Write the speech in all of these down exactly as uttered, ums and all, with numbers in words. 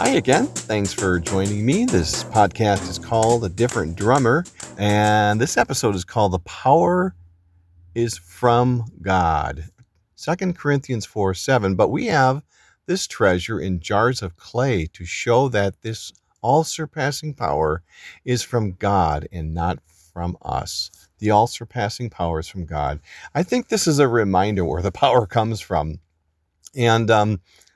Hi again. Thanks for joining me. This podcast is called A Different Drummer, and this episode is called The Power is from God. Second Corinthians four seven. But we have this treasure in jars of clay to show that this all-surpassing power is from God and not from us. The all-surpassing power is from God. I think this is a reminder where the power comes from. And um,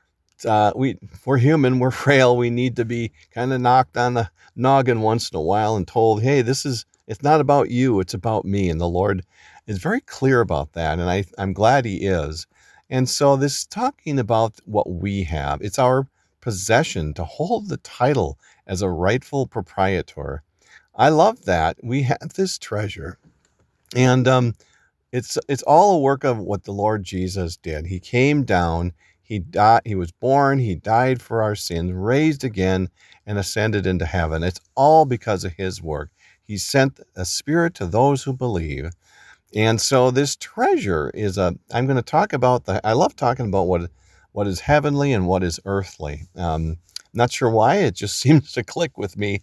uh, we, we're human, we're frail, we need to be kind of knocked on the noggin once in a while and told, hey, this is, it's not about you, it's about me. And the Lord is very clear about that, and I, I'm glad he is. And so this talking about what we have, it's our possession to hold the title as a rightful proprietor. I love that. We have this treasure. And um, it's it's all a work of what the Lord Jesus did. He came down, he died, he was born, he died for our sins, raised again, and ascended into heaven. It's all because of his work. He sent a spirit to those who believe. And so this treasure is a, I'm going to talk about the, I love talking about what what is heavenly and what is earthly. Um, not sure why, it just seems to click with me.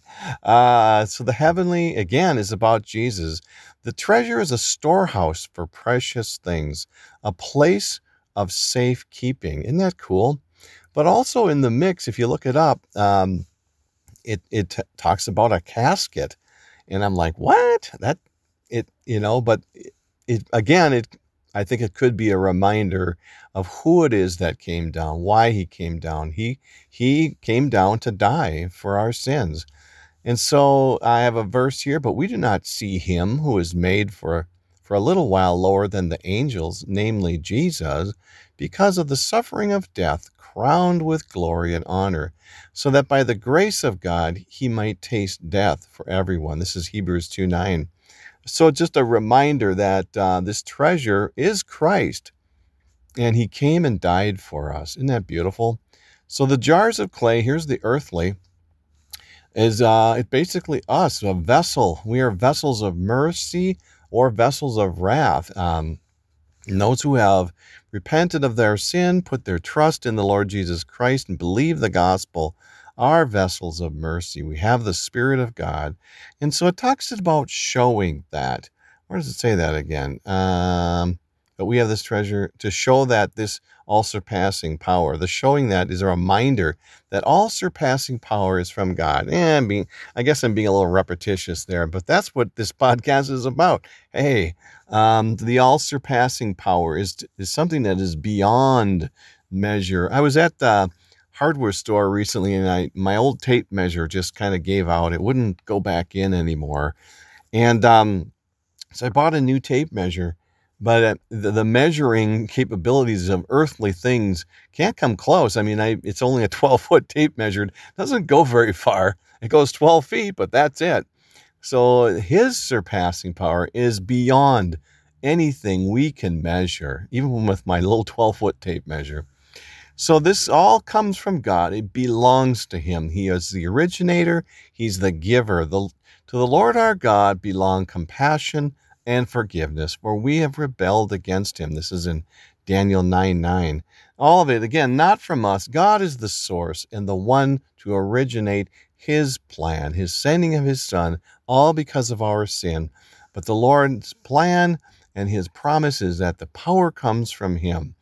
Uh, so the heavenly, again, is about Jesus. The treasure is a storehouse for precious things, a place of safekeeping. Isn't that cool? But also in the mix, if you look it up, um, it, it t- talks about a casket. And I'm like, what? That, it, you know, but it, it again, it, I think it could be a reminder of who it is that came down, why he came down. He, he came down to die for our sins. And so I have a verse here, but we do not see him who is made for, for a little while lower than the angels, namely Jesus, because of the suffering of death, crowned with glory and honor, so that by the grace of God, he might taste death for everyone. This is Hebrews two nine. So just a reminder that uh, this treasure is Christ, and he came and died for us. Isn't that beautiful? So the jars of clay, here's the earthly, is uh, it basically us, a vessel. We are vessels of mercy or vessels of wrath. Um, and those who have repented of their sin, put their trust in the Lord Jesus Christ, and believe the gospel, are vessels of mercy. We have the Spirit of God. And so it talks about showing that. Where does it say that again? Um, but we have this treasure to show that this all-surpassing power. The showing that is a reminder that all-surpassing power is from God. And being, I guess I'm being a little repetitious there, but that's what this podcast is about. Hey, um, the all-surpassing power is is something that is beyond measure. I was at the hardware store recently, and I my old tape measure just kind of gave out. It wouldn't go back in anymore. And um, so I bought a new tape measure, but uh, the, the measuring capabilities of earthly things can't come close. I mean, I, it's only a twelve-foot tape measure. It doesn't go very far. It goes twelve feet, but that's it. So his surpassing power is beyond anything we can measure, even with my little twelve-foot tape measure. So this all comes from God. It belongs to him. He is the originator. He's the giver. The, to the Lord our God belong compassion and forgiveness, for we have rebelled against him. This is in Daniel nine nine. All of it, again, not from us. God is the source and the one to originate his plan, his sending of his son, all because of our sin. But the Lord's plan and his promise is that the power comes from him.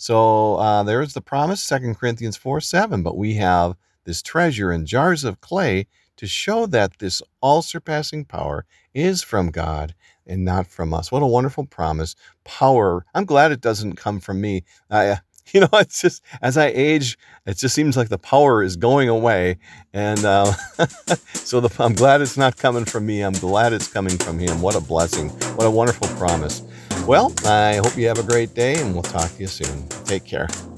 So uh, there's the promise, Second Corinthians four seven, but we have this treasure in jars of clay to show that this all-surpassing power is from God and not from us. What a wonderful promise. Power. I'm glad it doesn't come from me. I, you know, it's just, as I age, it just seems like the power is going away. And uh, so the, I'm glad it's not coming from me. I'm glad it's coming from him. What a blessing. What a wonderful promise. Well, I hope you have a great day, and we'll talk to you soon. Take care.